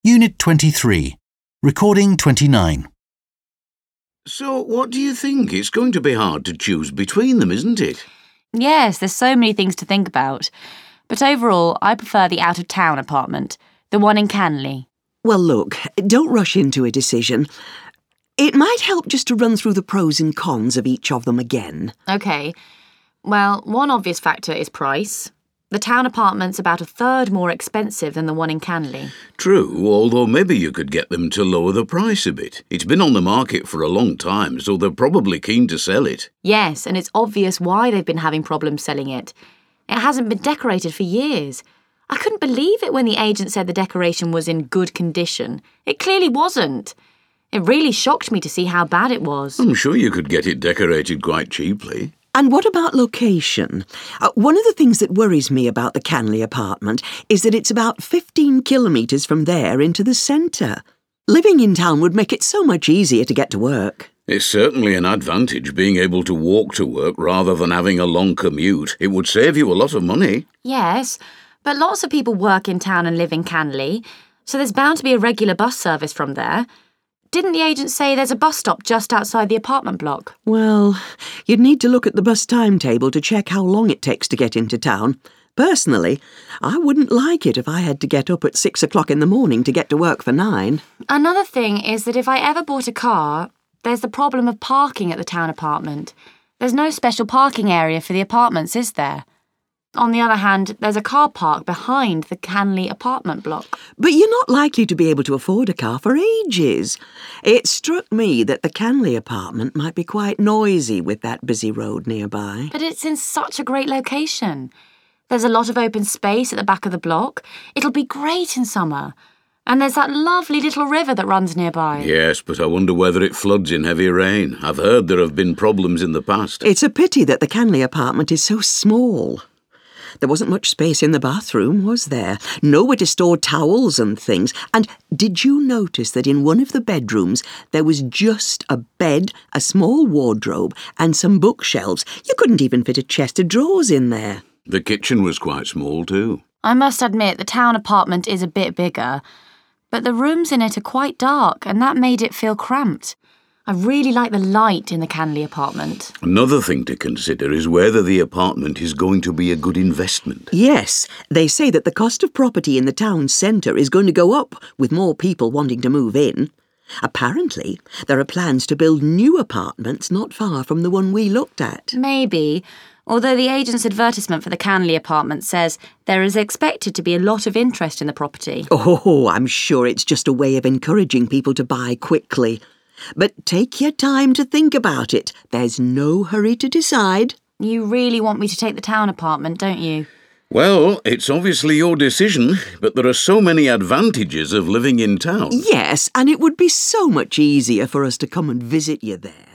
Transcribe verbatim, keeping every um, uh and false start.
Unit twenty-three. Recording twenty-nine. So, what do you think? It's going to be hard to choose between them, isn't it? Yes, there's so many things to think about. But overall, I prefer the out-of-town apartment, the one in Canley. Well, look, don't rush into a decision. It might help just to run through the pros and cons of each of them again. OK. Well, one obvious factor is price. The town apartment's about a third more expensive than the one in Canley. True, although maybe you could get them to lower the price a bit. It's been on the market for a long time, so they're probably keen to sell it. Yes, and it's obvious why they've been having problems selling it. It hasn't been decorated for years. I couldn't believe it when the agent said the decoration was in good condition. It clearly wasn't. It really shocked me to see how bad it was. I'm sure you could get it decorated quite cheaply. And what about location? Uh, one of the things that worries me about the Canley apartment is that it's about fifteen kilometres from there into the centre. Living in town would make it so much easier to get to work. It's certainly an advantage being able to walk to work rather than having a long commute. It would save you a lot of money. Yes, but lots of people work in town and live in Canley, so there's bound to be a regular bus service from there. Didn't the agent say there's a bus stop just outside the apartment block? Well, you'd need to look at the bus timetable to check how long it takes to get into town. Personally, I wouldn't like it if I had to get up at six o'clock in the morning to get to work for nine. Another thing is that if I ever bought a car, there's the problem of parking at the town apartment. There's no special parking area for the apartments, is there? On the other hand, there's a car park behind the Canley apartment block. But you're not likely to be able to afford a car for ages. It struck me that the Canley apartment might be quite noisy with that busy road nearby. But it's in such a great location. There's a lot of open space at the back of the block. It'll be great in summer. And there's that lovely little river that runs nearby. Yes, but I wonder whether it floods in heavy rain. I've heard there have been problems in the past. It's a pity that the Canley apartment is so small. There wasn't much space in the bathroom, was there? Nowhere to store towels and things. And did you notice that in one of the bedrooms there was just a bed, a small wardrobe and some bookshelves? You couldn't even fit a chest of drawers in there. The kitchen was quite small too. I must admit the town apartment is a bit bigger, but the rooms in it are quite dark and that made it feel cramped. I really like the light in the Canley apartment. Another thing to consider is whether the apartment is going to be a good investment. Yes, they say that the cost of property in the town centre is going to go up with more people wanting to move in. Apparently, there are plans to build new apartments not far from the one we looked at. Maybe, although the agent's advertisement for the Canley apartment says there is expected to be a lot of interest in the property. Oh, I'm sure it's just a way of encouraging people to buy quickly. But take your time to think about it. There's no hurry to decide. You really want me to take the town apartment, don't you? Well, it's obviously your decision, but there are so many advantages of living in town. Yes, and it would be so much easier for us to come and visit you there.